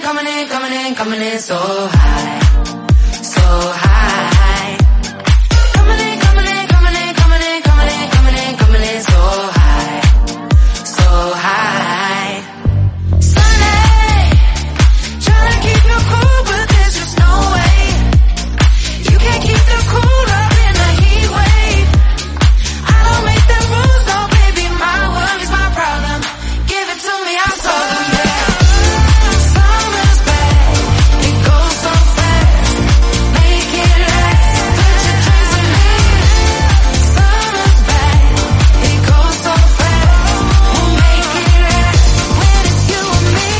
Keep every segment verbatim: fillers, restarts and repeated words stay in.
coming in, coming in, coming in so high, so high. Coming in, coming in, coming in, coming in, coming in, coming in, coming in so high, so high. Sunday, trying to keep you cool, but there's just no way. You can't keep the cool up in the heat wave. I don't make the rules, no baby, my worries, my problem. Give it to me, I'll solve them, yeah. Summer's back, it goes so fast. Make it last, put your drinks on me. Summer's back, it goes so fast. We'll make it last when it's you and me.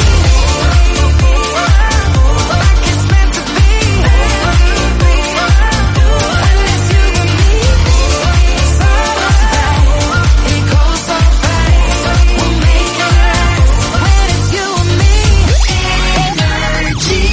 Like it's meant to be. When it's you and me. Summer's back, it goes so fast. We'll make it last when it's you and me. Energy.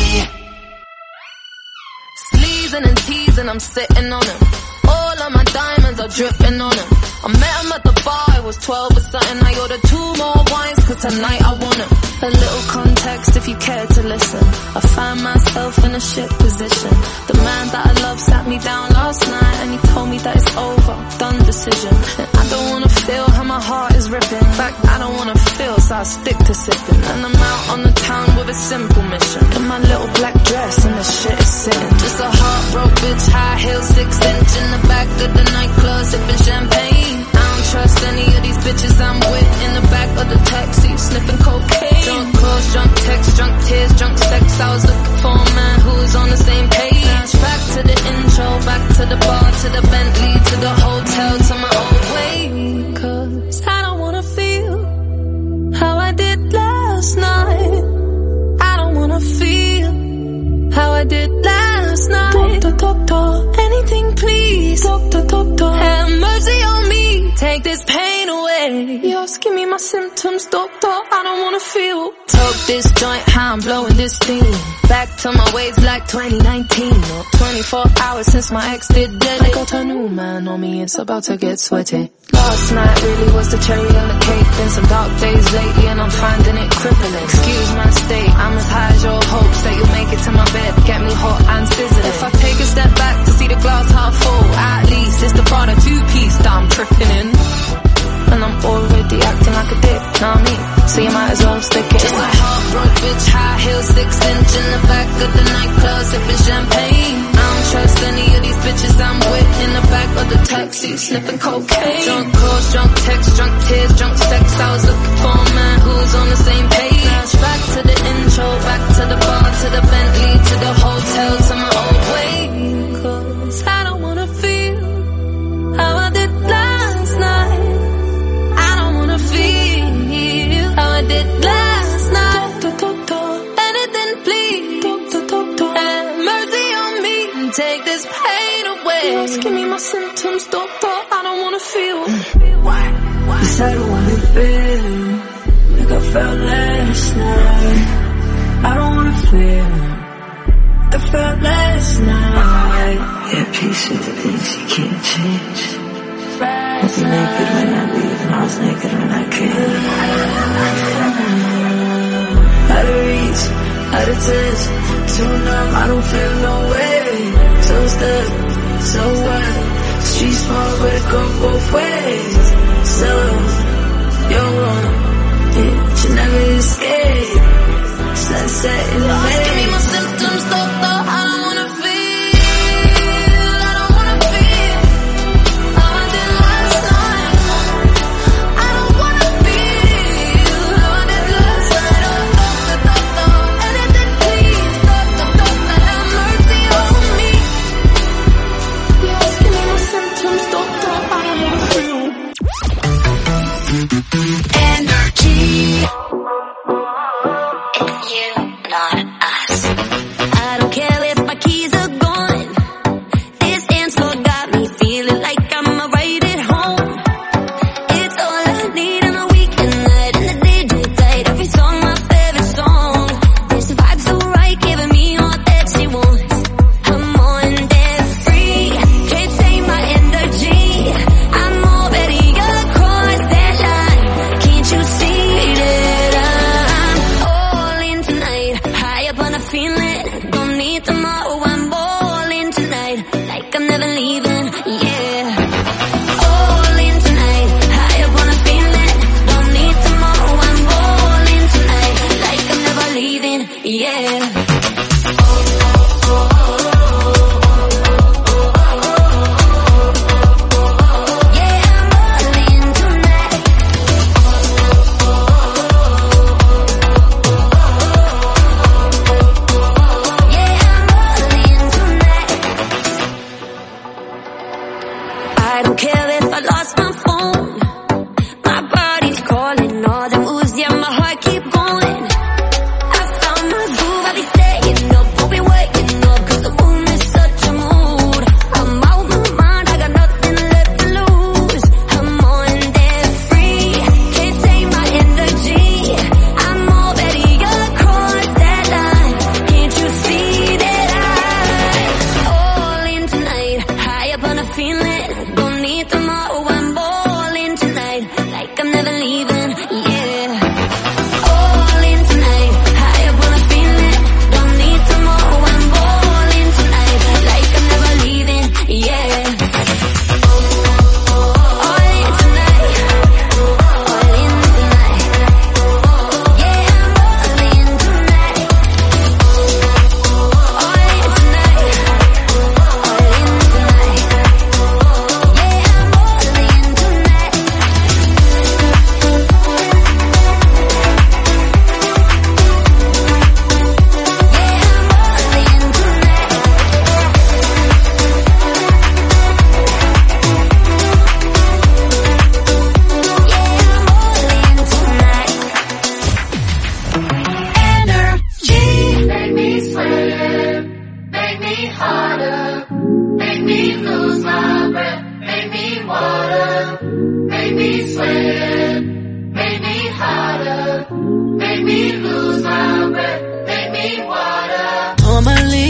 Sleezing and teasing, I'm sitting on him. All of my diamonds are dripping on him. I met him at the bar, I was twelve or something. I ordered two more wines, cause tonight I want him. A little context if you care to listen. I find myself in a shit position. The man that I love sat me down last night and he told me that it's over, done decision. And I don't wanna feel how my heart is ripping. In fact, I don't wanna feel, so I stick to sipping. And I'm out on the town with a simple mission. In my little black dress and the shit is sitting. Just a heartbroken bitch, high heels, six inch in the back of the nightclub, sipping champagne. I don't trust any of these bitches I'm with in the back of the taxi, sniffing cocaine. Drunk calls, drunk texts, drunk tears, drunk sex. I was looking for a man who was on the same page. Back to the intro, back to the bar, to the Bentley, to the hotel, to my old way. Cause I don't wanna feel how I did last night. I don't wanna feel how I did last night. Doctor, doctor, anything please. Doctor, doctor, have mercy on me. Take this pain away. Just give me my symptoms, doctor. I don't wanna feel. Took this joint, how I'm blowing this steam. Back to my ways like twenty nineteen. Or twenty-four hours since my ex did dead. I got a new man on me, it's about to get sweaty. Last night really was the cherry on the cake. Been some dark days lately and I'm finding it crippling. Excuse my state, I'm as high as your hopes that you'll make it to my bed, get me hot and sizzling. If I take a step back to see the glass half full, at least it's the Prada two-piece that I'm tripping in. And I'm already acting like a dick, know what I mean? So you might as well stick it. Just a heartbroken bitch, high heels, six inch in the back of the nightclub, sipping champagne. I don't trust any of these bitches I'm with in the back of the taxi, sniffing cocaine. Drunk calls, drunk texts, drunk tears, drunk sex. I was looking for a man who's on the same page. Back to the intro, back to the bar, to the Bentley, to the hotel, to my old way. Cause I don't wanna feel how I did last night. I don't wanna feel how I did last night. Doctor, doctor, anything please. Doctor, doctor, have mercy on me and take this pain away. Just give me my symptoms, doctor. I don't wanna feel. Cause I don't wanna feel like I felt last night. I don't wanna feel like I felt last night. Yeah, peace with the things you can't change. I was naked when I leave and I was naked when I came. Out of reach, out of touch, too numb, I don't feel no way. So stuck, so what? Street smart, but it go both ways. So, you're wrong, it should never escape. Sunset in the Lord, give me my symptoms, doctor. I don't wanna feel, I don't wanna feel how I did last night. I don't wanna feel how I did last night. Oh, doctor, doctor, anything please. Doctor, doctor, have mercy on me. Yes, give me my symptoms, doctor. I don't wanna feel. Energy. You, not us. I don't care if my keys are gone. This dance floor got me feeling like I'm right at home. It's all I need on a weekend night, and the D J tight. Every song my favorite song. There's the vibe so right, giving me all that she wants. I'm on there free, can't take my energy. I'm already across that line. Can't you see that I'm all in tonight? High up wanna feel it. Don't need tomorrow, I'm balling tonight. Like I'm never leaving, yeah. All in tonight, high up wanna feel it. Don't need tomorrow, I'm balling tonight. Like I'm never leaving, yeah. I don't care if I lost my phone. My body's calling, all the moves, yeah, my heart keep going. I found my groove, I'll be staying up, won't be waking up, cause the moon is such a mood. I'm out my mind, I got nothing left to lose. I'm on there free, can't take my energy. I'm already across that line, can't you see that I'm all in tonight, high up on a feeling. Tomorrow I'm balling tonight, like I'm never leaving, yeah. All in tonight, high up wanna feel it. Don't need tomorrow, I'm balling tonight, like I'm never leaving, yeah. All in tonight, all in tonight, yeah, I'm all in tonight. All in tonight, all in tonight. Normally,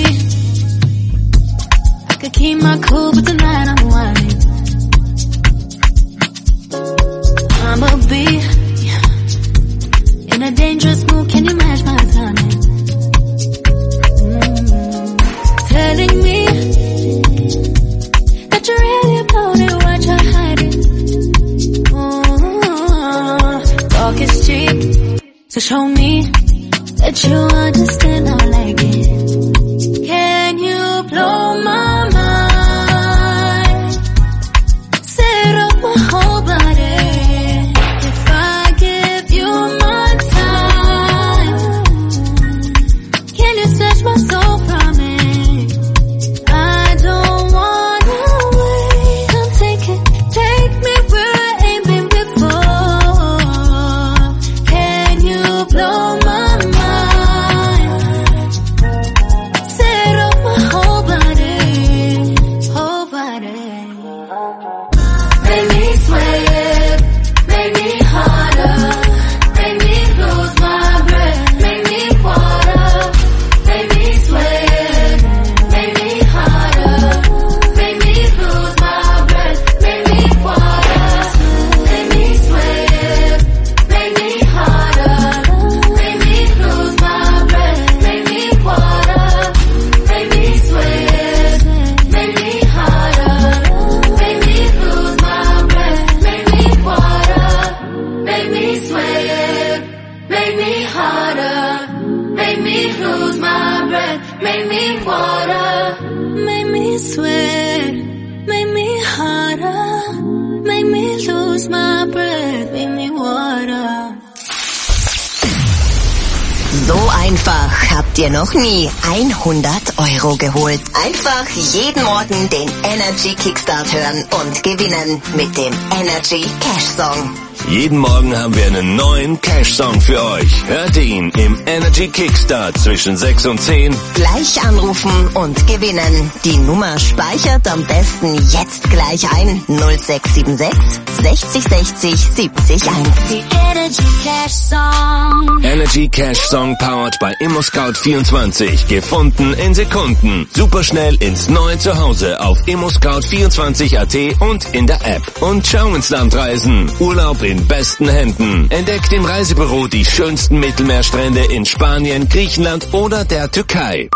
I could keep my cool, but tonight I'm whining. I'ma be in a dangerous mood, can you match my timing? Mm. Telling me that you're really about it, what you're hiding. Mm. Talk is cheap, so show me that you understand I like it. Can you blow my mind? Set up my whole body. If I give you my time, can you snatch my soul from me? I don't wanna wait. Come take it, take me where I ain't been before. Can you blow my So einfach habt ihr noch nie hundert Euro geholt. Einfach jeden Morgen den Energy Kickstart hören und gewinnen mit dem Energy Cash Song. Jeden Morgen haben wir einen neuen Cash-Song für euch. Hört ihn im Energy Kickstart zwischen sechs und zehn. Gleich anrufen und gewinnen. Die Nummer speichert am besten jetzt gleich ein. null sechs sieben sechs sechzig sechzig siebzig eins. Die Energy Cash Song. Energy Cash Song powered by ImmoScout vierundzwanzig. Gefunden in Sekunden. Superschnell ins neue Zuhause auf immoscout vierundzwanzig punkt at und in der App. Und schau ins Land reisen. Urlaub in den besten Händen. Entdeckt im Reisebüro die schönsten Mittelmeerstrände in Spanien, Griechenland oder der Türkei.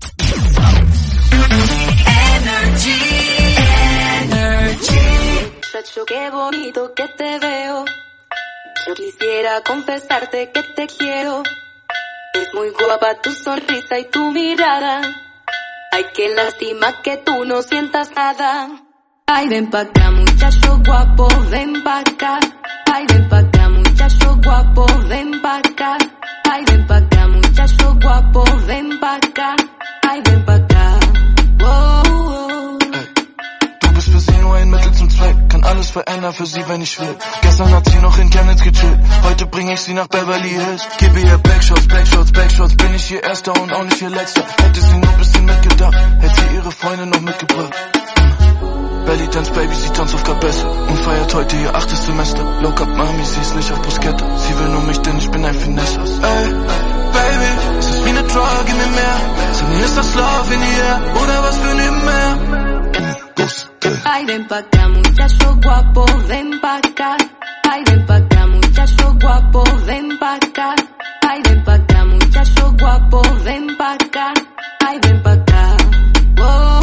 Energy, Energy. Muchacho, qué bonito que te veo. Yo quisiera confesarte que te quiero. Es muy guapa tu sonrisa y tu mirada. Ay, qué lástima que tú no sientas nada. Ay, ven pa' acá, muchacho guapo, ven pa' acá. Ay, ven pa' acá, muchacho guapo, ven pa' acá. Ay, ven pa' acá, muchacho guapo, ven pa' acá. Ay, ven pa' acá. Wow, wow. Du bist für sie nur ein Mittel zum Zweck. Kann alles verändern für sie, wenn ich will. Gestern hat sie noch in Chemnitz gechillt. Heute bring ich sie nach Beverly Hills. Gebe ihr Backshots, Backshots, Backshots. Bin ich ihr Erster und auch nicht ihr Letzter. Hätte sie nur ein bisschen mitgedacht, hätte sie ihre Freunde noch mitgebracht. Belly Dance Baby, sie tanzt auf Kabesse und feiert heute ihr achtes Semester. Low Up Mami, sie ist nicht auf Bruschetta. Sie will nur mich, denn ich bin ein Finesse. Ey, Baby, es ist wie ne Drug in mir mehr. Sag mir, ist das Love in ihr oder was für nebenher? Ay, ven pa' acá, muchacho guapo, ven pa' acá. Ay, ven pa' acá, muchacho guapo, ven pa' acá. Ay, ven pa' acá, muchacho guapo, ven pa' acá. Ay, ven pa' acá. Wow.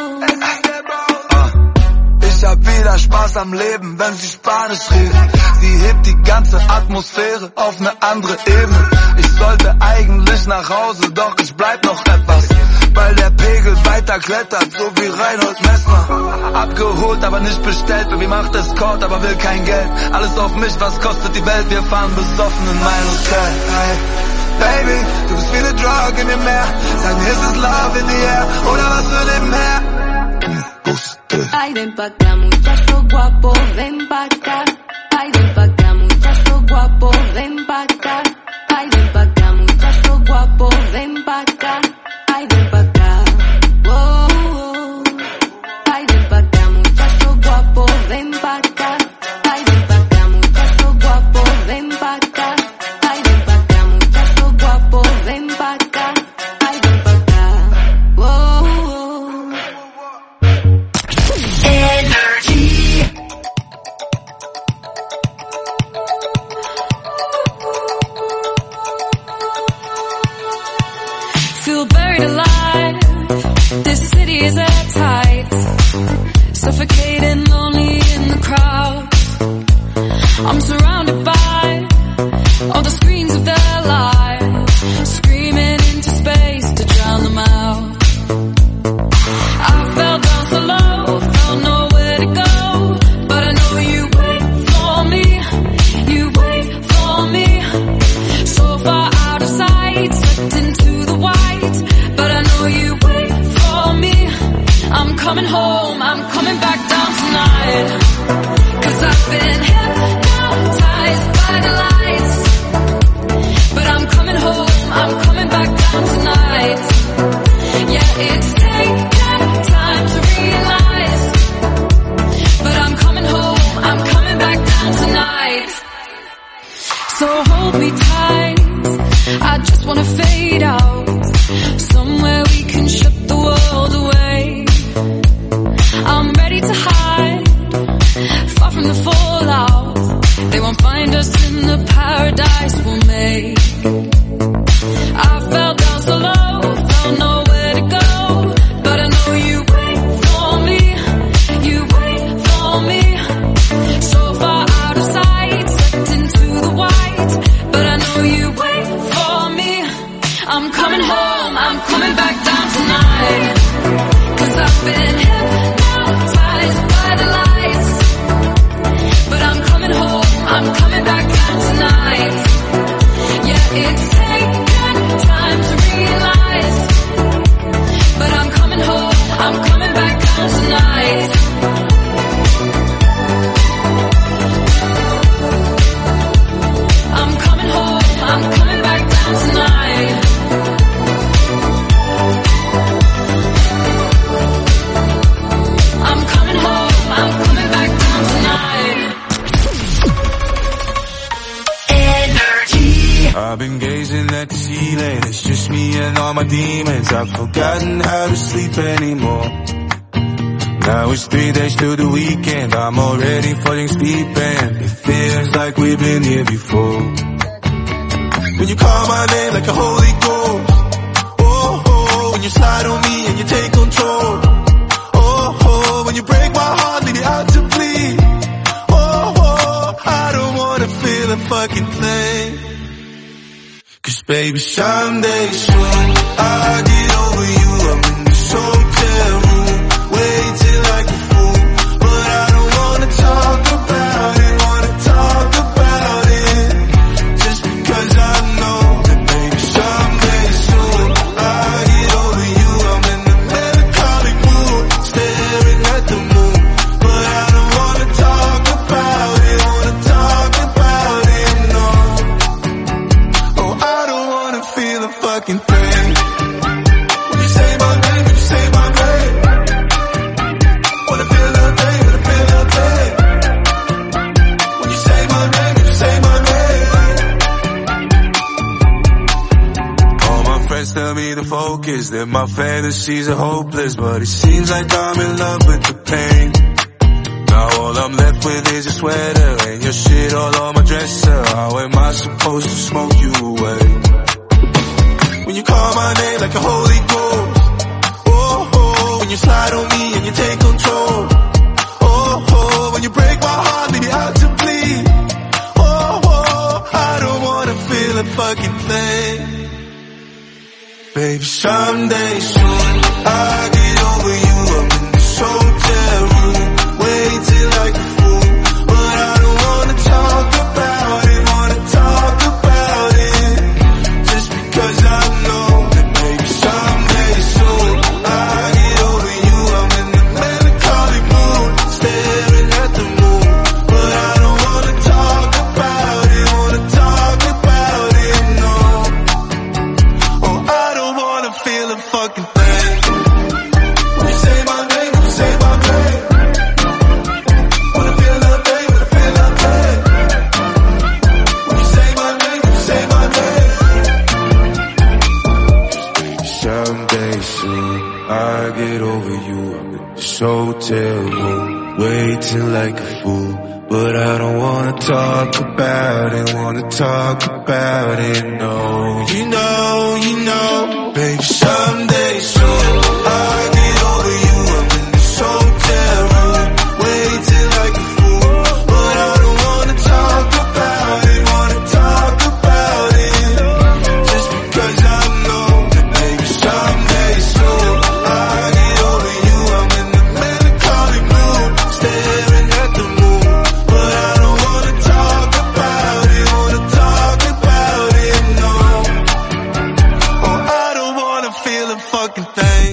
Ich hab wieder Spaß am Leben, wenn sie Spanisch redet. Sie hebt die ganze Atmosphäre auf ne andere Ebene. Ich sollte eigentlich nach Hause, doch ich bleib noch etwas, weil der Pegel weiter klettert, so wie Reinhold Messner. Abgeholt, aber nicht bestellt, Baby macht Escort, aber will kein Geld. Alles auf mich, was kostet die Welt, wir fahren besoffen in mein Hotel. Hey, Baby, du bist wie ne Drug in mir mehr. Sag mir, ist es Love in the air oder was für nebenher? Ay, ven pa' acá, muchacho guapo, ven pa' acá. Ay, ven pa' acá, muchacho guapo, ven pa' acá. Ay, ven pa' acá, muchacho guapo, ven pa' acá. Ay, ven pa' acá. Wow. Ay, ven pa' acá, muchacho guapo, ven pa' acá. Ay, ven pa' acá, muchacho guapo, ven pa' acá. Ay, ven pa' acá, muchacho guapo, ven pa' acá. Ay, ven pa' acá. Wow. Feel buried alive. This city is airtight. Suffocating, lonely in the crowd. I'm surrounded by all the screens of their lives, screaming into space to drown them out. I fell down so low, felt nowhere to go, but I know you wait for me, you wait for me. So far out of sight, slipped into the white, but I know you wait for me. I'm coming home, I'm coming back down tonight, 'cause I've been hypnotized by the lights, but I'm coming home, I'm coming back down tonight. Yeah, it's taken time to realize, but I'm coming home, I'm coming back down tonight. So hold me tight, I just wanna fade out, somewhere we can shut the world away. I'm ready to hide, far from the fallout. They won't find us in the paradise we'll make. I fell down so low, felt nowhere to go, but I know you wait for me, you wait for me. So far out of sight, slipped into the white, but I know you wait for me. I'm coming home, I'm coming back down tonight, 'cause I've been hypnotized by the lights, but I'm coming home, I'm coming back down tonight. Yeah, it's taken time to realize, but I'm coming home, I'm coming back down tonight. I'm coming home, I'm coming back down tonight. I'm coming home, I'm coming back down tonight. Energy. I've been gazing at the ceiling, it's just me and all my demons. I've forgotten how to sleep anymore. Now it's three days to the weekend, I'm already falling asleep and it feels like we've been here before. When you call my name like a Holy Ghost, oh, oh, when you slide on me and you take control, oh, oh, when you break my heart, leave it out to bleed, oh, oh, I don't wanna feel a fucking thing. Cause baby, someday soon, I'll get over you, I'm in this hotel room, waiting like a fool, but I don't wanna talk about it, wanna talk about it, just because I know that baby, someday soon, I'll get over you, I'm in the melancholic mood, staring at the moon, but I don't wanna talk about it, wanna talk about it, no. Oh, I don't wanna feel a fucking thing. When you say my name, when you say my name, wanna feel a thing, wanna feel a thing. When you say my name, when you say my name. All my friends tell me to focus, that my fantasies are hopeless, but it seems like I'm in love with the pain. Now all I'm left with is your sweater and your shit all on my dresser. How am I supposed to smoke you away? When you call my name like a Holy Ghost, oh, oh, when you slide on me and you take control, oh, oh, when you break my heart, leave it out to bleed, oh, oh, I don't wanna feel a fucking thing. Baby, someday soon, I'll get over you, I'm in this hotel room, waiting like a fool, but I don't wanna talk about it, wanna talk about it, just because I know that baby, someday soon, I'll get over you, I'm in the melancholic mood, staring at the moon, but I don't wanna talk about it, wanna talk about it, no. Oh, I don't wanna feel a fucking thing. When you say my name, when you say my name, wanna feel a thing, wanna feel a thing. When you say my name, when you say my name. Someday soon, I'll get over you, I'm in this hotel room, waiting like a fool, but I don't wanna talk about it, wanna talk about it, no. You know, you know, baby, someday soon, I'll get over you, I'm in this hotel room, waiting like a fool, but I don't wanna talk about it, wanna talk about it, just because I know that baby, someday soon, I'll get over you, I'm in the melancholic mood, staring at the moon, but I don't wanna talk about it, wanna talk about it, no. Oh, I don't wanna feel a fucking thing.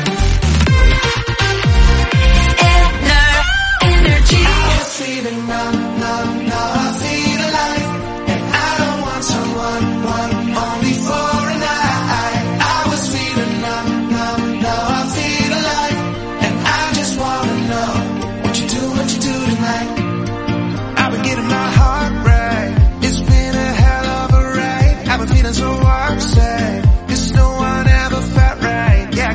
Energy. I was feeling numb, numb, now I see the light, and I don't want someone, one, only for a night. I was feeling numb, numb, now I see the light, and I just wanna know what you do, what you do tonight. I've been getting my heart right, it's been a hell of a ride. I've been feeling so upset, 'cause no one ever felt right. Yeah,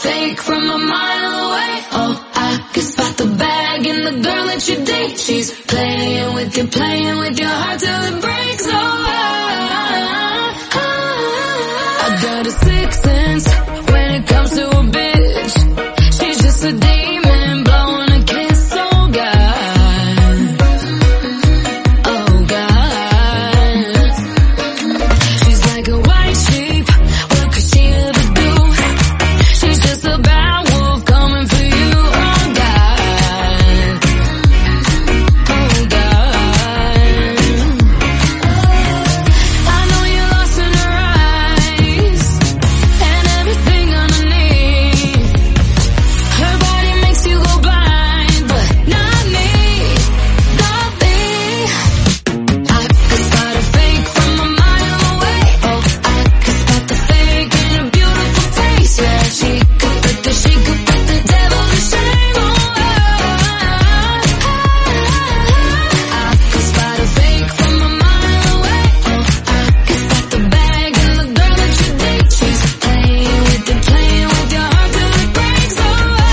fake from a mile away. Oh, I can spot the bag in the girl that you date. She's playing with you, playing with your heart till it breaks. Oh, I, I, I got a sixth sense when it comes to a bitch. She's just a demon blowing a kiss. Oh God, oh God. She's like a white sheep. What could she ever do? She's just a bad wolf coming for you. Oh God, oh God. I know you're lost in her eyes and everything underneath. Her body makes you go blind, but not me, not me. I could spot a fake from a mile away. Oh, I could spot the fake in a beautiful face. Yeah, she could put the, she could put the devil to shame. Oh, I, I could spot a fake from a mile away. Oh, I could spot the bag in the girl that you date. She's playing with you, playing with your heart till it breaks. Oh,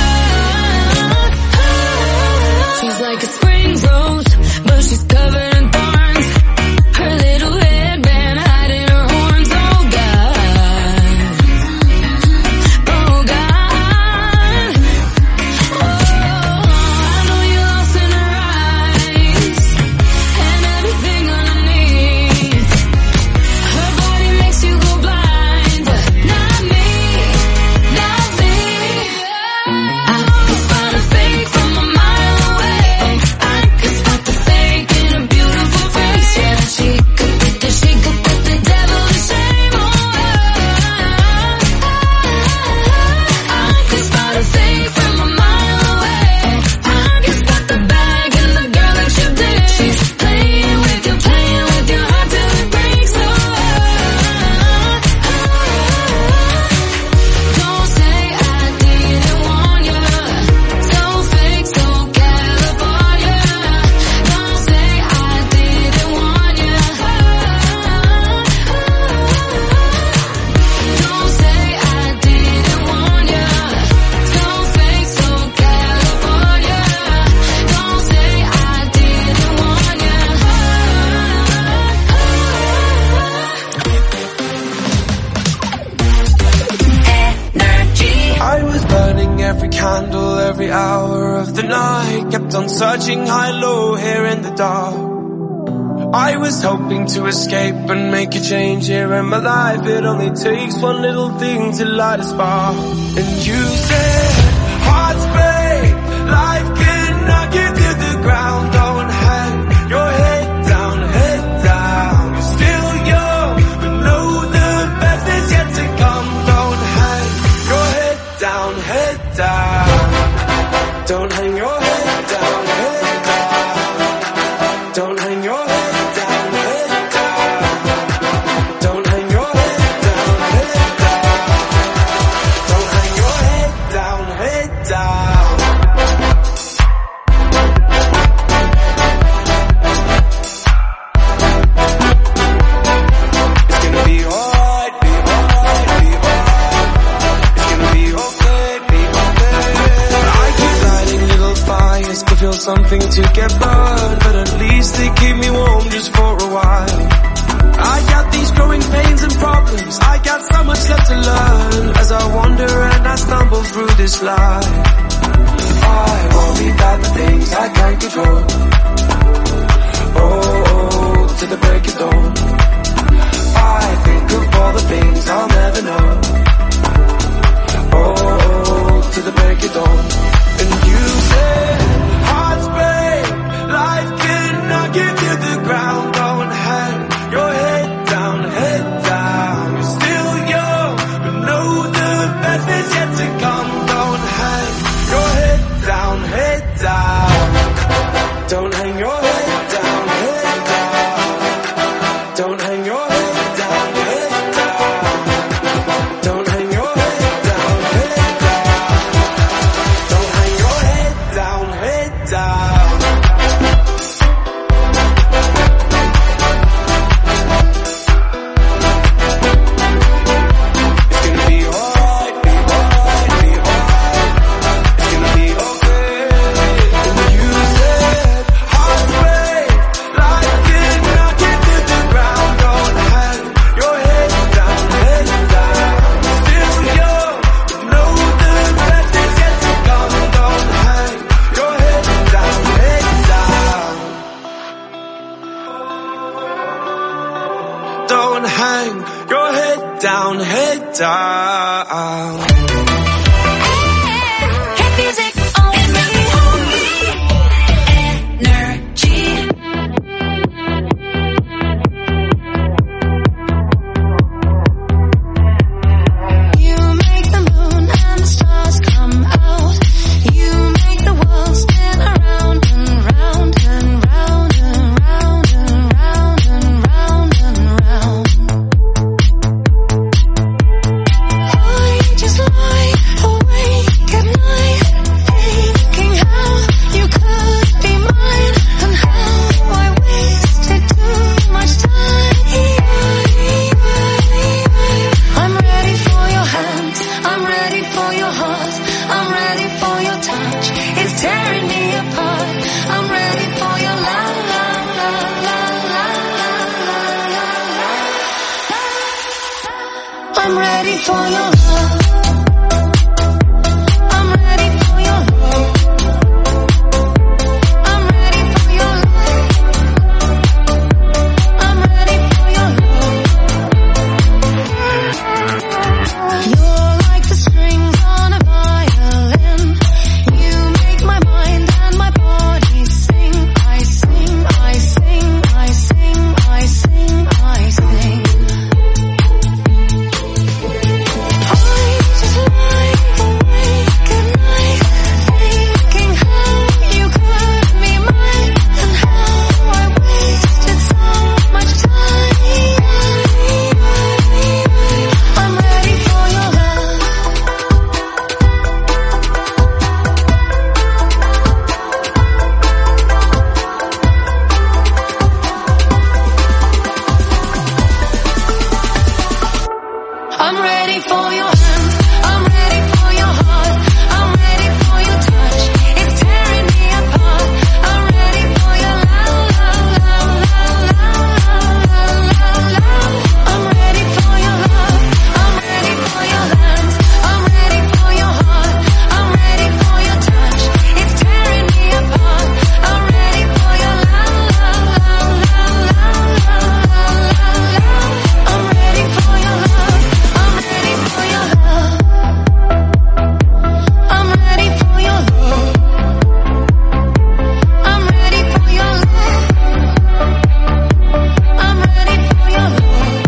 she's like a spring rose, but she's covered in thorns. Her little headband hiding her horns. Oh God, oh God. Oh, I know you're lost in her eyes and everything underneath. Her body makes you go blind, but not me, not me. I could spot a fake from a mile away. Oh, I could spot the fake in a beautiful face. Yeah, she could put the, she could put the devil to shame. Oh, I could spot a fake from a mile away. Oh, I could spot the bag in the girl that you did. She's playing with you, playing with your heart till it breaks. Oh, don't say I didn't warn you. So fake, so California. Don't say I didn't warn you. Don't say I didn't warn you. So fake, so California. Don't say I didn't warn you. Energy. I was burning every candle, every hour of the night. Kept on searching high, low, here in the dark. I was hoping to escape and make a change here in my life. It only takes one little thing to light a spark. And you said, hearts break, life can knock you to the ground. Don't hang your head down, head down. You're still young, but know the best is yet to come. Don't hang your head down, head down. Don't hang your head down, head down. Don't hang your head down, head down. Don't hang your head down, head down. Don't hang your head down, head down. It's gonna be alright, be alright, be alright. It's gonna be okay, be okay. I keep lighting little fires to feel something to get burned, but at least they keep me warm just for a while. I got these growing pains and problems. I got so much left to learn as I wander and I stumble through this life. I worry about the things I can't control. Oh, to the break of dawn. I think of all the things I'll never know. Oh, to the break of dawn. And you said, hearts break, life can knock you to the ground. Don't hang your head down, head down. You're still young, but know the best is yet to come. Don't hang your head down, head down. don't hang your head down, head down. Hit music only. Energy. You make the moon and the stars come out. You make the world spin around and round and round and round and round and round and round. I just lie awake at night, thinking how you could be mine and how I wasted too much time. I'm ready for your hands, I'm ready for your heart, I'm ready for your touch. It's tearing me apart. I'm ready for your love, love, love, love, love, love, love, love. I'm ready for your love. I'm ready for your love. I'm ready for your love. I'm ready for your love. You're like the strings on a violin. You make my mind and my body sing. I sing, I sing, I sing, I sing, I sing. I just lie awake at night, thinking how you could be mine and how I wasted so much time. I'm ready for your love. I'm ready for your hand, I'm ready for your heart, I'm ready for your touch. It's tearing me apart. I'm ready for your love, love, love, love, love, love, love. I'm ready for your love, I'm ready for your hands, I'm ready for your heart, I'm ready for your touch. It's tearing me apart. I'm ready for your love, love, love, love, love, love, love. I'm ready for your love. I'm ready for your love. I'm ready for your love. I'm ready for your love. I'm ready for your love.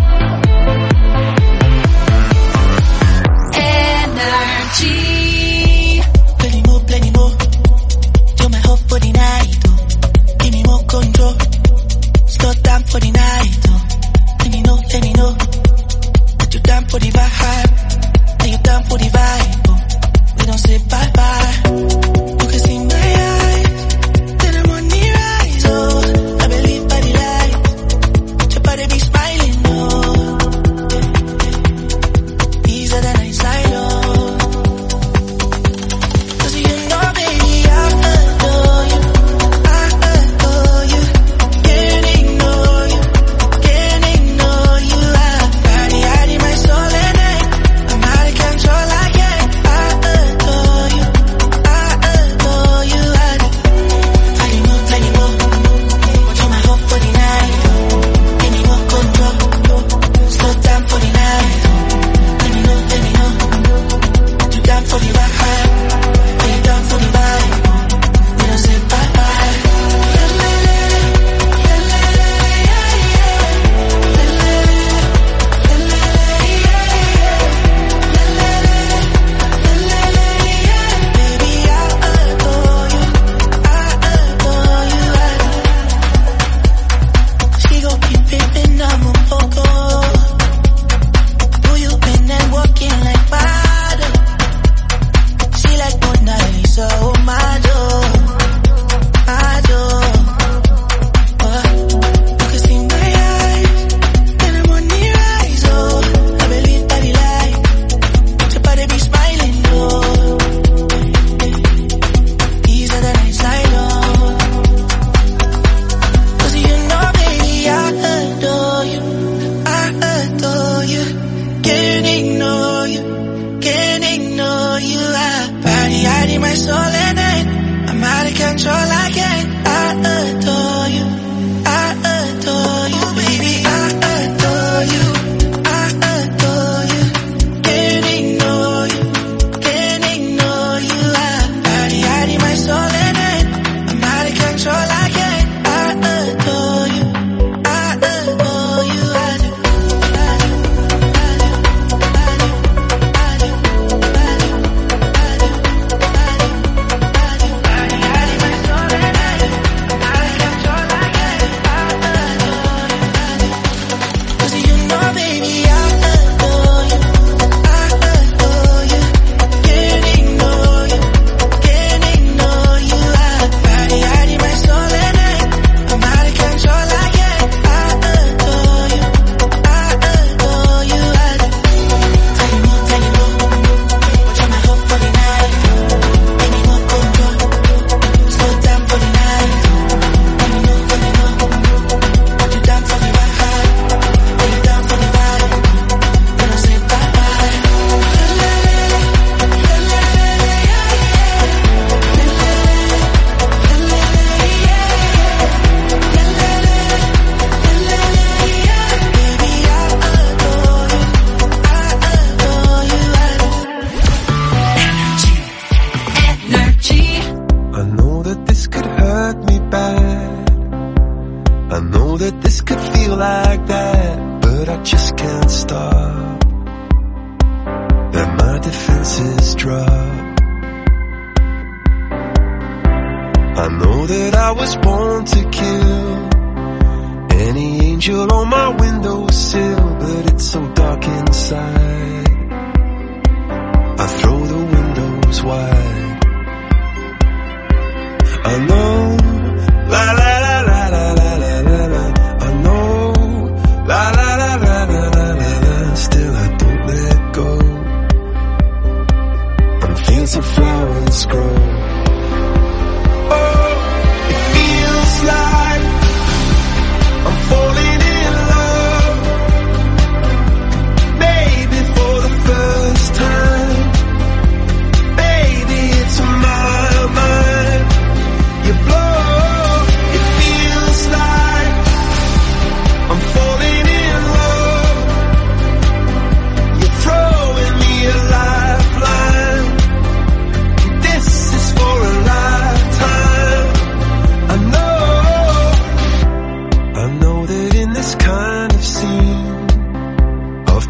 Energy. Plenty more, plenty more. You're my hope for the night, oh. Give me more control. Slow down for the night, oh. Let me know, let me know that you're down for the vibe. That you're down for the vibe, oh. We don't say bye bye. You can see my eyes, then I'm on the rise, oh. I believe by the light, your body be smiling, oh. These are the nights I know. Cause you know, baby, I adore you. I adore you. Can't ignore you. Can't ignore you. I body, hide in my soul and night. I'm out of control again. I adore you. I adore you. I plenty more, plenty more. You're my hope for the night. Give me more control. Slow down for the night. Let me know, let me know. You down for the vibe. Are you down for the vibe? We don't say bye bye. Baby, I adore you. I adore you. She gon' keep pimpin' up my vocal. Who you been and walking like water? She like Mona Lisa, oh my door, my door. Uh, you can see my eyes, then I'm on the rise, oh. I believe by the light, your body be smiling, oh. These are the nights I know. Cause you know, baby, I adore you. I adore you. Can't ignore you. Can't ignore you. I body, hide in my soul and night. I'm out of control again. I adore you. I adore you, baby. I adore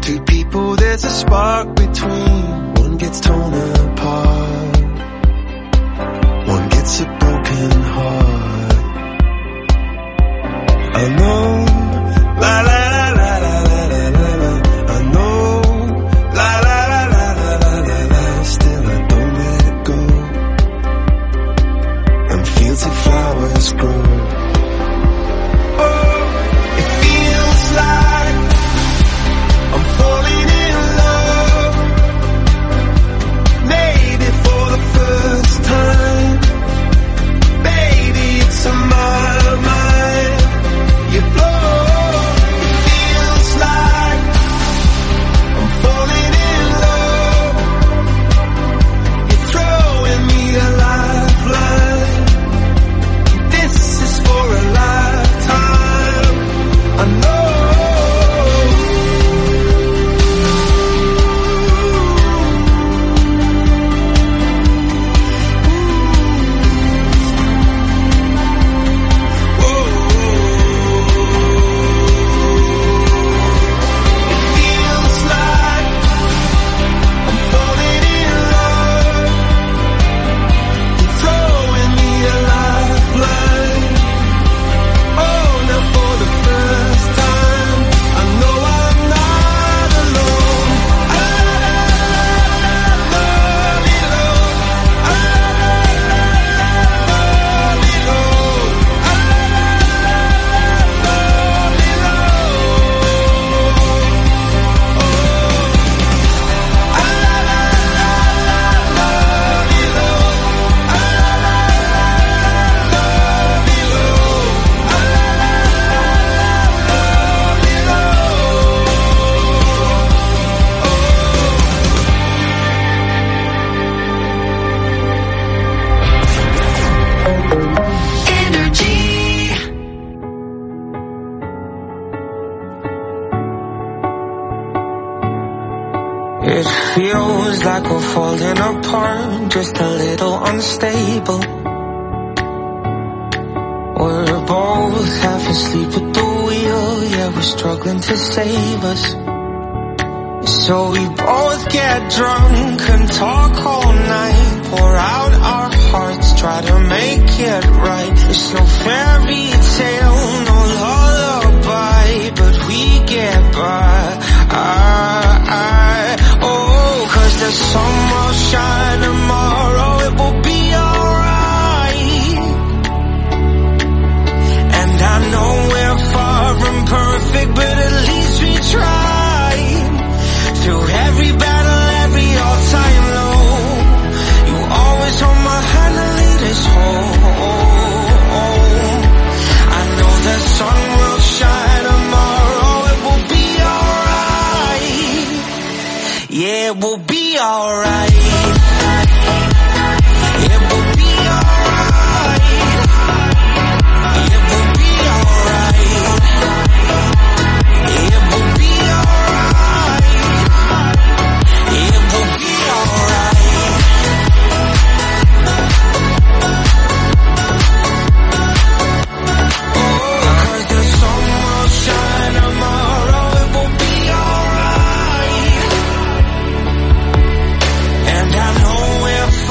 Two people, there's a spark between. One gets torn apart, one gets a broken heart. I know, la la la la la la la la. I know, la la la la la la la la. Still I don't let it go. And fields of flowers grow. Oh, it feels like I'm falling in love. Maybe for the first time. Baby, it's on my mind. You blow. It feels like I'm falling in love. You're throwing me a lifeline. This is for a lifetime. I know. It feels like we're falling apart, just a little unstable. We're both half asleep at the wheel, yeah, we're struggling to save us. So we both get drunk and talk all night, pour out our hearts, try to make it right. It's no fairy tale, no lullaby, but we get by. I, I, oh, cause the sun will shine tomorrow, it will be alright. And I know we're far from perfect, but at least we tried. Through every battle, every all-time low, you always hold my hand and lead us home. I know the sun will shine tomorrow, it will be alright. Yeah, it will be alright. It will be alright. It will be alright. It will be alright. It will be alright. Oh, cause the sun will shine tomorrow, it will be alright. And I know we're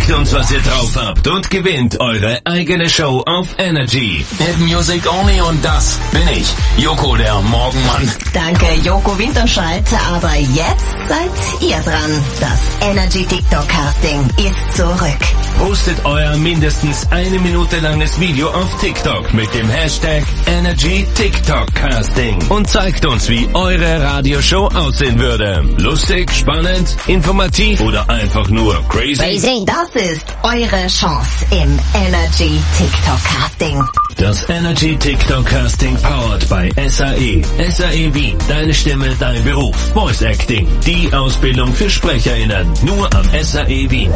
Zeigt uns, was ihr drauf habt und gewinnt eure eigene Show auf Energy. Hit Music Only und das bin ich, Joko, der Morgenmann. Danke, Joko Winterscheid. Aber jetzt seid ihr dran. Das Energy TikTok Casting ist zurück. Postet euer mindestens eine Minute langes Video auf TikTok mit dem Hashtag Energy TikTok Casting und zeigt uns, wie eure Radioshow aussehen würde. Lustig, spannend, informativ oder einfach nur crazy? Das ist eure Chance im Energy TikTok Casting. Das Energy TikTok Casting powered by S A E. S A E Wien. Deine Stimme, dein Beruf. Voice Acting. Die Ausbildung für SprecherInnen. Nur am S A E Wien.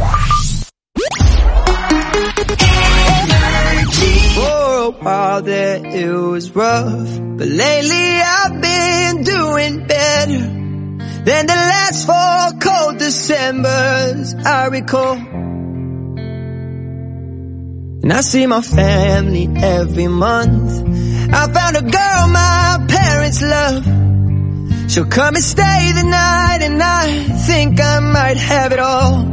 For a while there it was rough, but lately I've been doing better than the last four cold Decembers I recall. And I see my family every month. I found a girl my parents love. She'll come and stay the night, and I think I might have it all.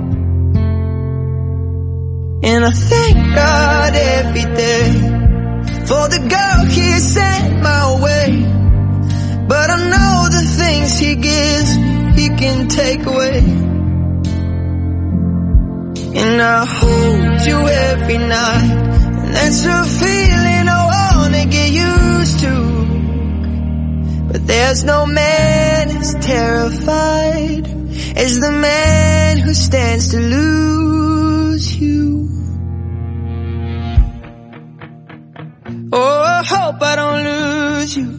And I thank God every day for the girl He sent my way. But I know the things He gives, He can take away. And I hold you every night, and that's a feeling I wanna get used to. But there's no man as terrified as the man who stands to lose you. Oh, I hope I don't lose you.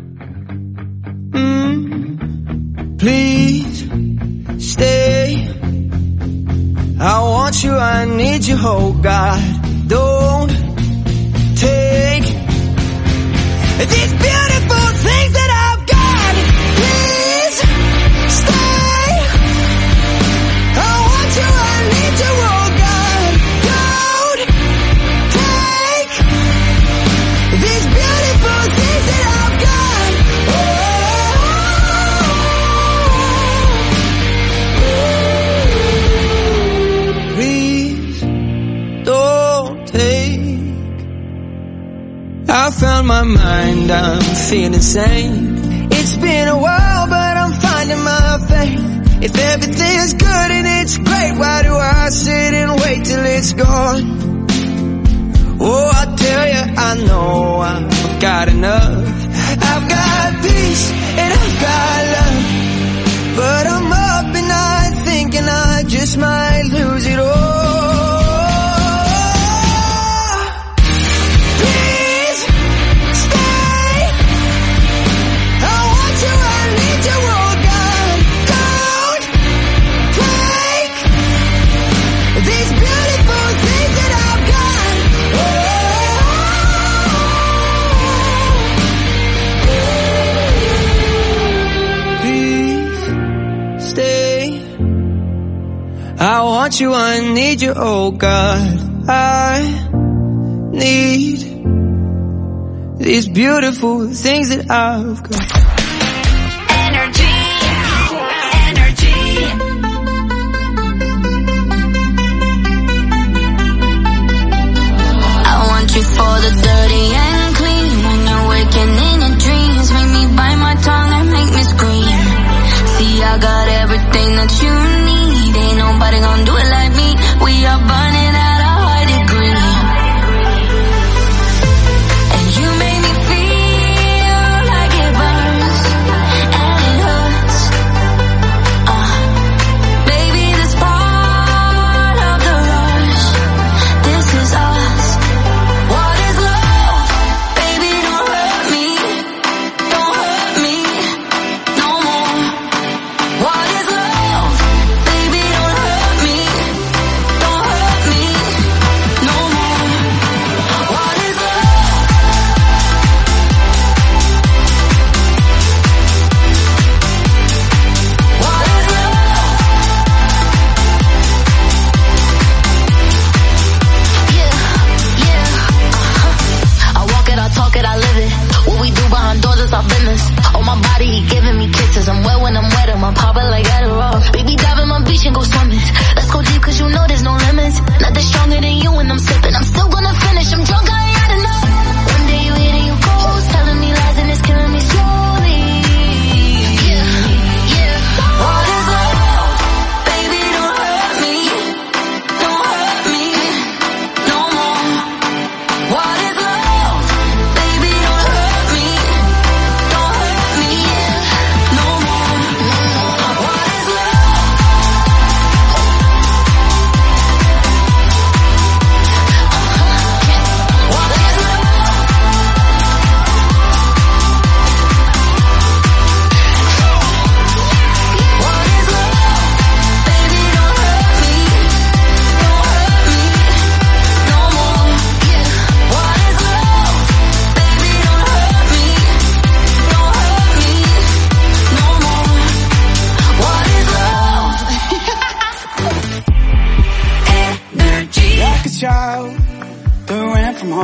Mm. Please stay. I want you, I need you, oh God. Don't take these beautiful things that I've got. Please stay. I want you, I need you, oh God. Don't take these beautiful things that I've got. Oh, please don't take. I found my mind, I'm feeling sane. It's been a while, but I'm finding my faith. If everything's good and it's great, why do I sit and wait till it's gone? Oh, I tell you, I know I've got enough. I've got peace and I've got love. But I'm up at night thinking I just might lose it all. Please stay. I want you, I need you, oh God. Don't take these beautiful things that I've got. Please stay. I want you, I need you, oh God. I need these beautiful things that I've got. Energy, energy. I want you for the dirty and clean. When you're waking in your dreams, make me bite my tongue and make me scream. See, I got everything that you need. Ain't nobody gonna do it like me. We are burning at a high degree. And you make me feel like it burns.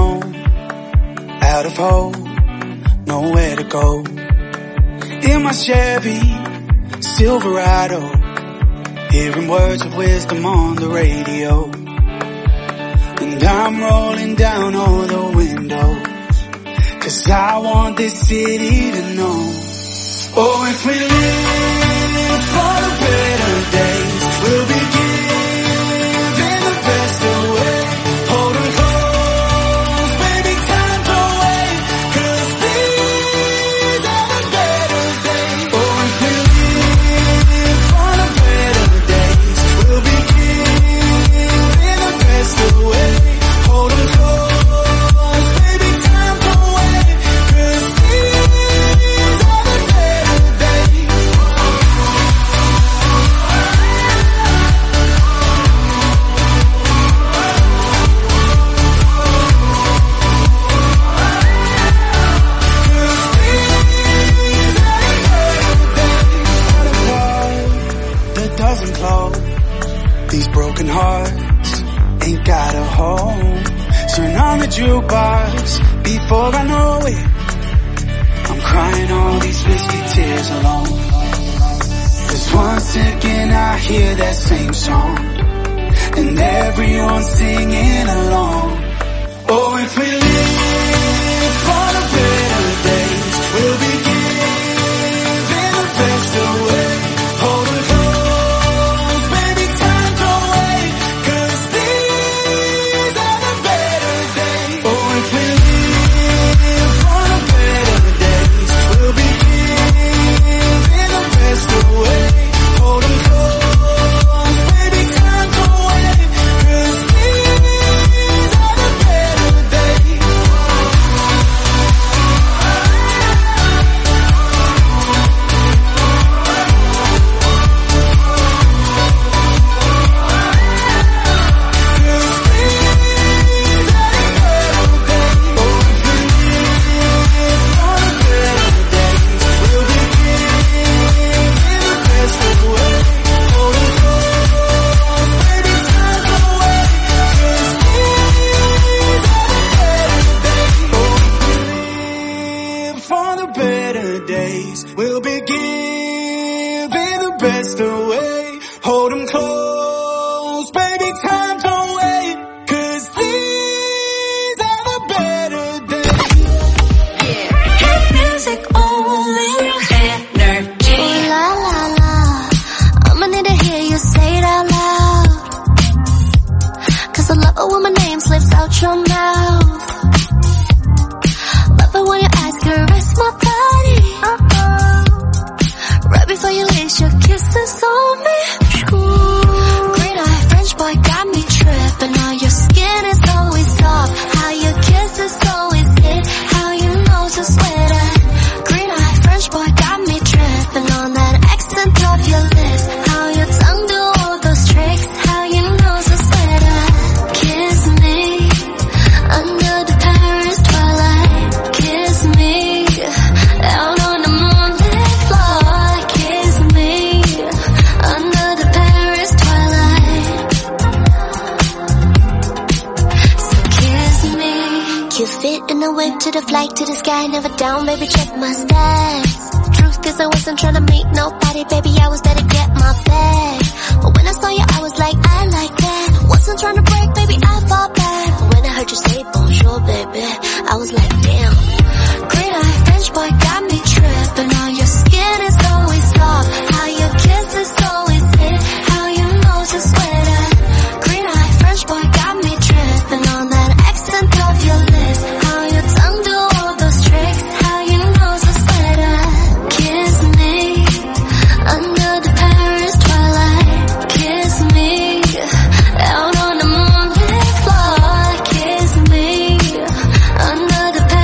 alone, out of hope, nowhere to go. In my Chevy Silverado, hearing words of wisdom on the radio. And I'm rolling down all the windows, 'cause I want this city to know. Oh, if we live for the better days, we'll be giving the best away. Hold 'em close, baby, time to wait, 'cause these are the better days. Oh, if we live for the better days, we'll be giving the best away. Hold 'em close, baby, time to wait, 'cause these are the better days. That doesn't close. These broken hearts ain't got a home. Turn on the jukebox before I know it. I'm crying all these whiskey tears alone. 'Cause once again I hear that same song, and everyone's singing along. Oh, if we live for the better days, we'll be giving the best away. Hold 'em close, baby, time to wait, 'cause these are the better days. Oh, if we live for the better days, we'll be giving the best away. Hold 'em close, baby, time to wait, 'cause these are the better days. For the better days, we'll be giving the best away. Hold 'em close, baby, time to wait, 'cause these are the better days. Hit music only. Energy. Ooh, la la la. I'ma need to hear you say it out loud. 'Cause I love it when my name slips out your mouth. Love it when your eyes caress my body. Uh-oh. Right before you lace your kisses on me. Ooh. Green eye French boy got me tripping. Now your skin is always soft. How your kisses always hit. How your nose is sweater. Green eye French boy got me tripping on that accent of your lips. How your tongue do all those tricks. How your nose is sweater. Kiss me under the Paris twilight. Kiss me out on the moonlit floor. Kiss me under the Paris twilight. So kiss me. You fit in the whip to the flight to the sky. Never down, baby, check my stats. Truth is I wasn't trying to meet nobody, baby, I was there to get my bag. But when I saw you, I was like, I like that. Wasn't trying to break, baby, I fall back. But when I heard you say bonjour, baby, I was like, damn. Green eye French boy got me tripping. Now your skin is always soft. How your kisses always hit. How your nose is sweater. Green eye French boy got me tripping on that accent of your lips. How your tongue do all those tricks. How your nose is sweater. Kiss me under the Paris twilight. Kiss me out on the moonlit floor. Kiss me under the Paris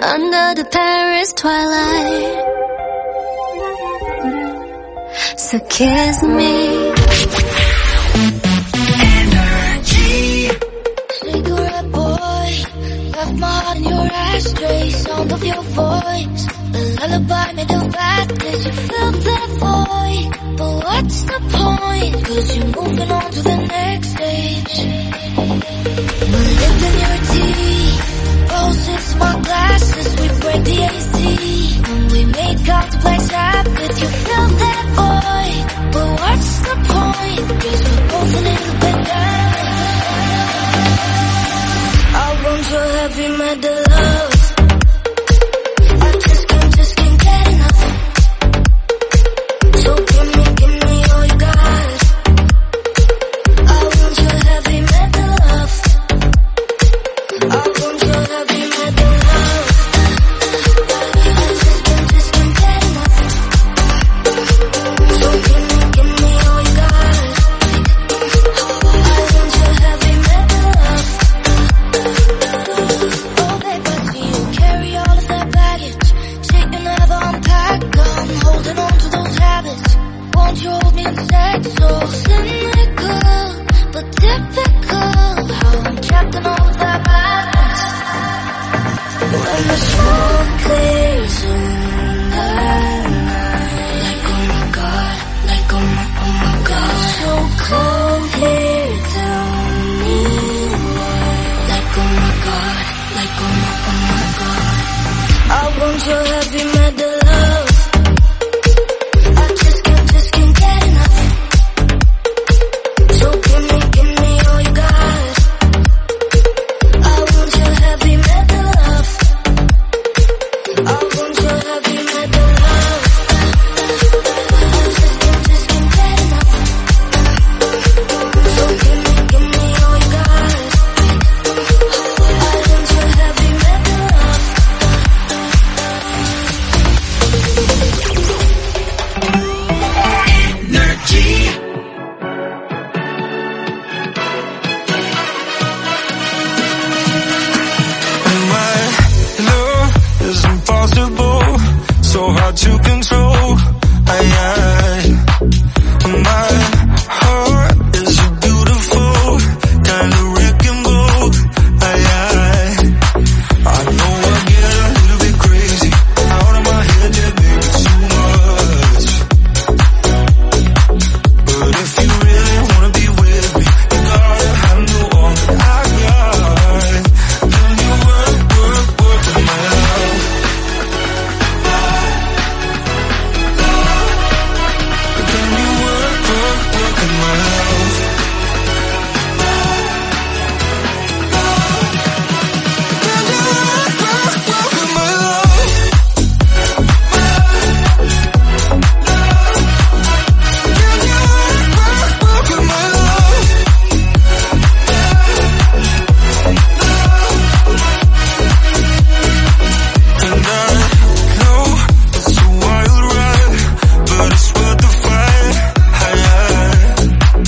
under the Paris twilight. So kiss me. Energy. Cigarette boy, left my heart in your ashtray. Sound of your voice, the lullaby made of badness. You filled that void, but what's the point? Cause you're moving on to the next stage. We're living your teeth, roses, small glasses. We break the A C when we make complex habits. You filled that void, but what's the point? Cause we're both a little bit down. I want your heavy metal love. I just can't, just can't get enough. So give me, give me all you got. I want your heavy metal love. I want your heavy metal love. I just can't, just can't get enough. So give me, give me all you got. I want your heavy metal love. Oh babe, I see you carry all of that baggage. Shit you never unpack. I'm holding on to those habits. Won't you hold me instead? So cynical, but typical. How I'm trapped in all of that madness. When the smoke clears in the night, like oh my god, like oh my, oh my god. So cold here, tell me why. Like oh my god, like oh my, oh my god. I want your heavy metal love. I just can't, just can't get enough. So give me, give me all you got. I want your heavy metal love. I want your heavy metal love. I just can't, just can't get enough. So give me, give me all you got. I want your heavy metal love. Energy. My love is impossible, so hard to control. I, I, my heart is a beautiful kind of wrecking ball. I, I, I know I get a little bit crazy out of my head, yeah, baby, too much. But if you really wanna be with me, you gotta handle all that I got. Can you work, work, work with my love? Can you work, work, work with my love? Can you work, work, work with my love? Can you work, work, work with my love? And I know it's a wild ride, but it's worth the fight. Aye, aye.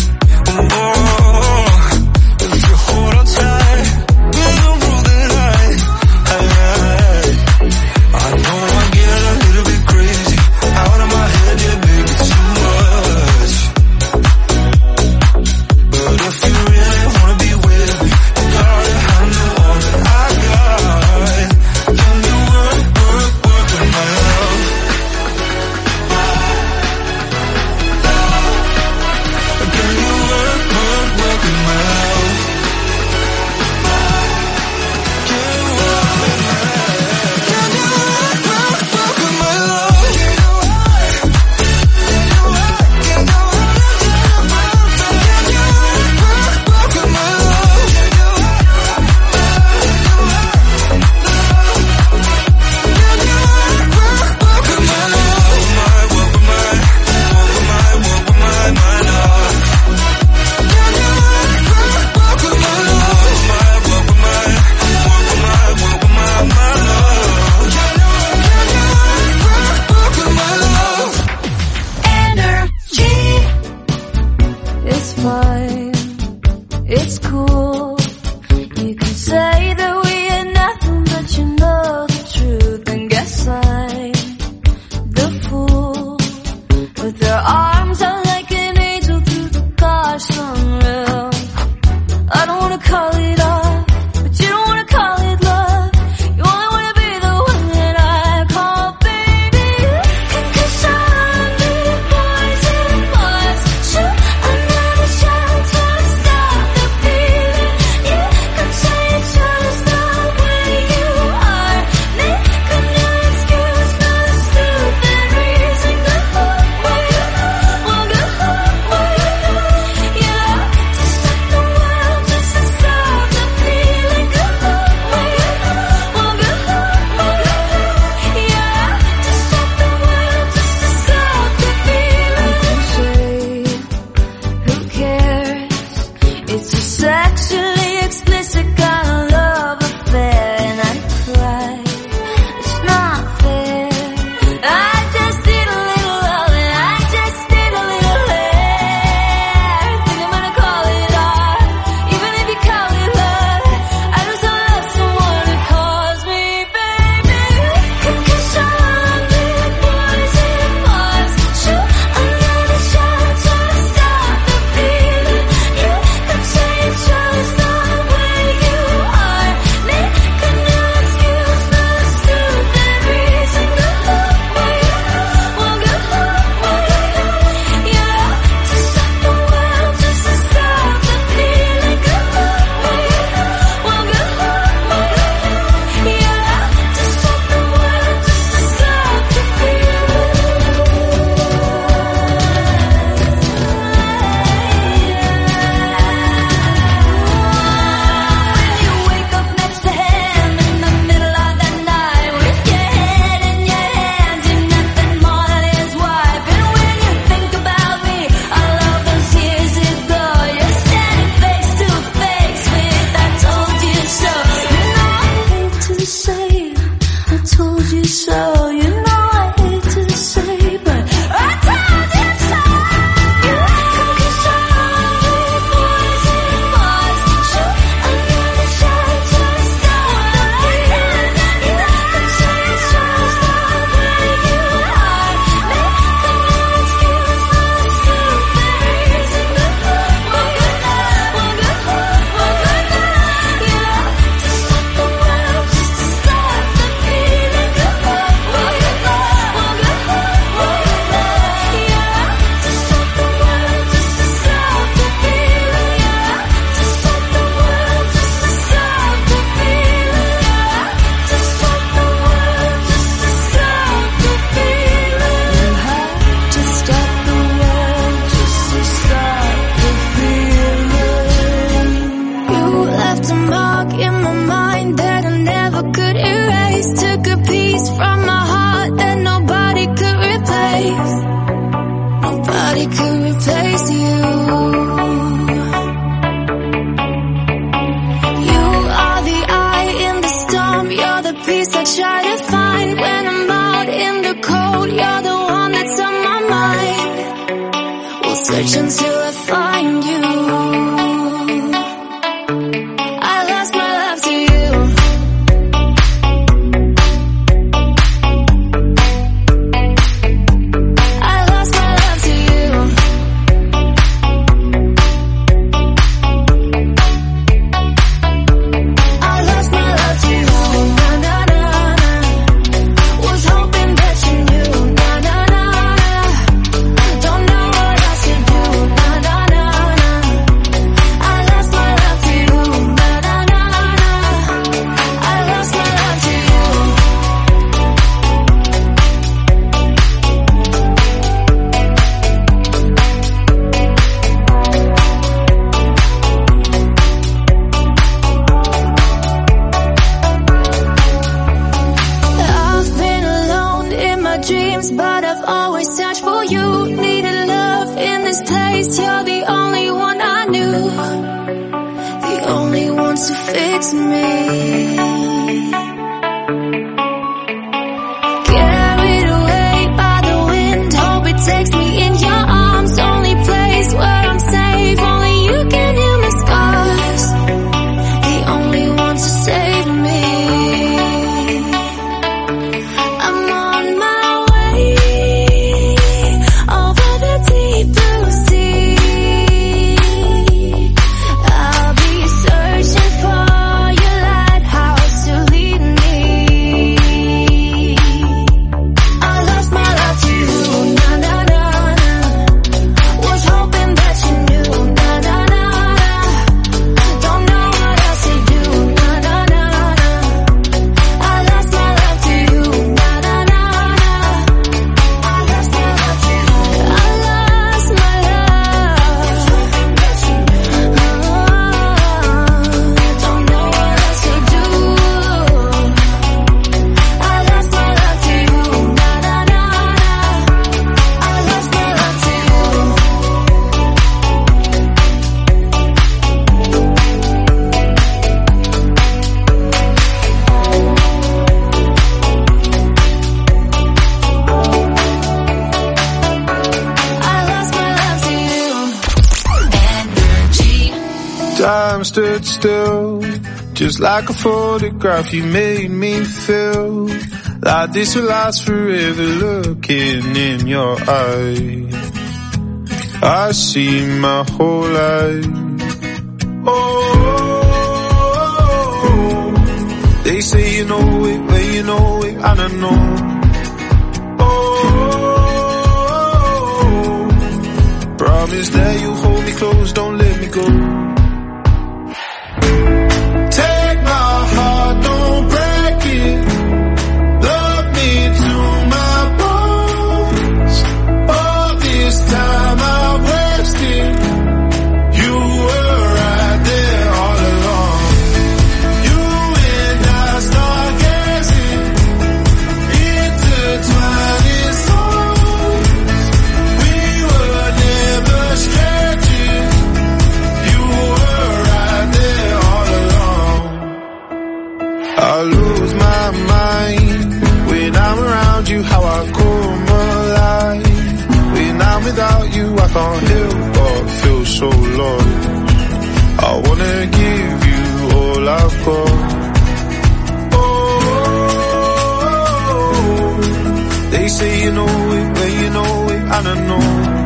Oh, if you hold on tight, we'll go through the night. Aye, aye. I know I get a little bit crazy out of my head, yeah, baby, too much. But if you really wanna be with me, you gotta handle all that I got. Can you work, work, work with my love? Can you work, work, work with my love? Can you work with my love? Can you work, work, work with my love? Can you work? Can you work? Can you work? Can you work, work, work with my love? Can you work? Can you work, work, work with my love? Work with my, work with my, work with my, work with my, my love. Can you work, work, work with my love? Work with my, work with my, work with my, my love. Can you work, can you work, work, work with my love? Energy. It's fine. It's cool. You can say that we are nothing, but you know the truth. sexually explicit kind of love affair, and I cry. It's not fair. I just need a little love, and I just need a little hair. Think I'm gonna call it art, even if you call it love. I just don't love someone who calls me baby. Concussion on me, poison was. Shoot another shot to stop the feeling. You have changed just the way you are. Make a new excuse for the stupid reason. Good luck, baby. Well, good luck, baby. You have to stop the world just to stop the feeling. Good luck, baby. Well, good luck, baby. You have to stop the world just to stop the feeling. When you wake up next to him in the middle of the night, with your head in your hands, you're nothing more than his wife. And when you think about me, all of those years ago, you're standing face to face with I told you so. You know I hate to say I told you so. You know I hate to say, but I told you so. You concussion on me, poison was. Shoot another shot to stop the feeling. You have changed just the way you are. Make a new excuse for the stupid reason. Good luck, well, good luck, well, good luck, well, good luck. You have to stop the world just to stop the feeling. Good luck, well, good luck, well, good luck, well, good luck. You have to stop the world just to stop the feeling. You have to stop the world just to stop the feeling. You have to stop the world just to stop the feeling. You have to stop the world just to stop the feeling. You left a mark in my mind that I never could erase. Took a piece from my heart that nobody could replace. Nobody could replace you. You are the eye in the storm. You're the peace I try to find when I'm out in the cold. You're the one that's on my mind. We'll search until I find you. I lost my love to you. I lost my love to you. I lost my love to you. Na na na na. Was hoping that you knew. Na na na na. Don't know what else to do. Na na na na. I lost my love to you. Na na na na. I lost my love to you. I've been alone in my dreams, but I've always searched for you. Needed love in this place. You're the only one I knew, the only one to fix me. Carried away by the wind, hope it takes me in your arms. Only place where I'm safe, only you can heal my scars. The only one to save me. I'm on my way over the deep blue sea. I'll be searching for your lighthouse stood still, just like a photograph. You made me feel like this will last forever. Looking in your eyes, I see my whole life. Oh, they say you know it, well you know it, and I know. Oh, promise that you hold me close, don't let me go. Take my heart, don't break it. Love me to my bones. All this time I've wasted. You were right there all along. You and I start gazing, intertwining souls. We were never strangers. You were right there all along. I lose my mind when I'm around you, how I come alive. When I'm without you, I can't help but feel so lost. I wanna give you all I've got. Oh, they say you know it, well you know it, and I know.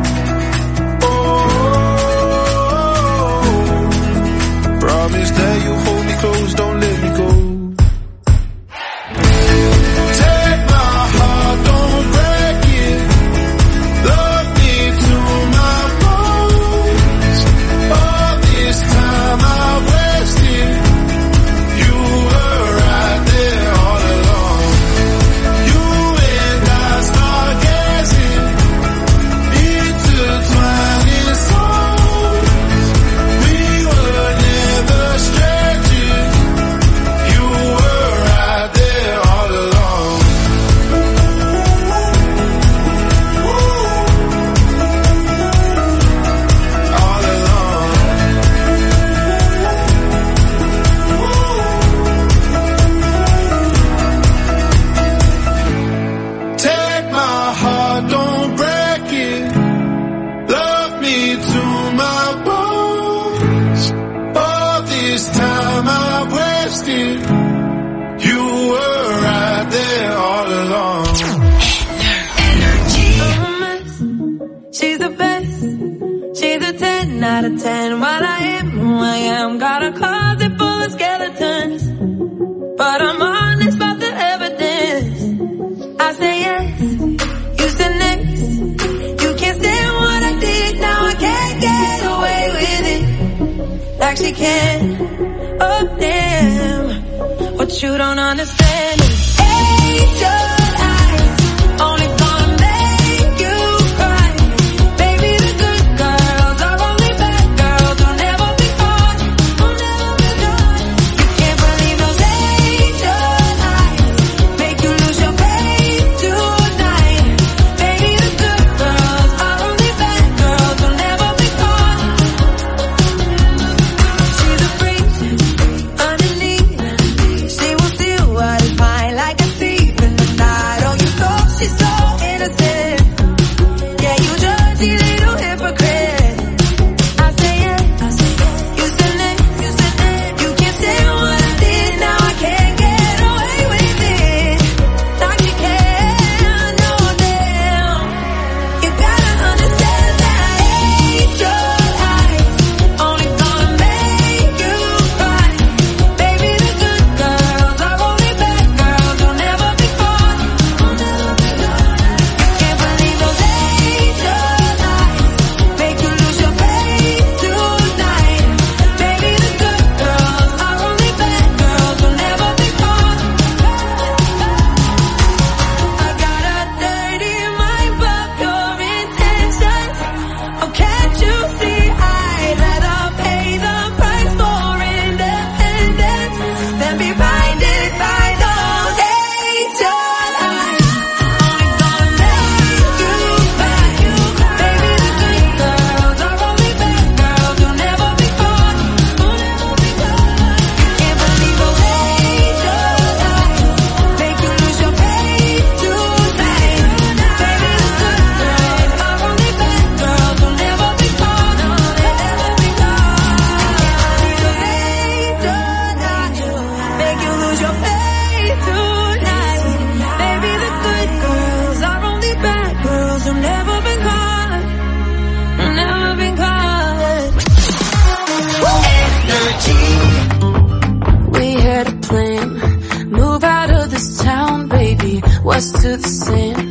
Oh, promise that you hold me close, don't let me go. Take my heart, don't break it. Love me to my bones. All this time I've wasted. You were right there all along. You and I start gazing, intertwining souls. We were never strangers. You were right there all along. All along. Take my heart, don't break it. Love me to my bones. All this time I've wasted. You were right there all along. She's the best. She's a ten out of ten. While I am who I am, got a closet full of skeletons. But I'm honest about the evidence. I say yes, you said next. You can't stand what I did, now I can't get away with it like she can. Oh damn, what you don't understand is angel eyes only gonna make you cry. Baby, the good girls are only bad girls who'll never be caught, who'll never be caught. You can't believe those angel eyes make you lose your faith tonight. Baby, the good girls are only bad girls who'll never be caught. She's a freak underneath. She will steal what is mine like a thief in the night. west to the sand.